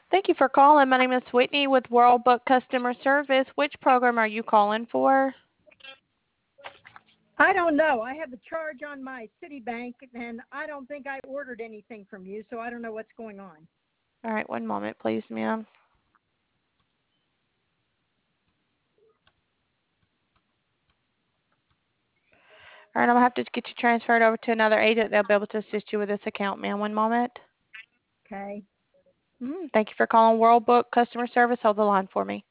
Thank you for calling. My name is Whitney with World Book Customer Service. Which program are you calling for? I don't know. I have a charge on my Citibank, and I don't think I ordered anything from you, so I don't know what's going on. All right, one moment, please, ma'am. All right, I'm going to have to get you transferred over to another agent. They'll be able to assist you with this account, ma'am. One moment. Okay. Thank you for calling World Book Customer Service. Hold the line for me.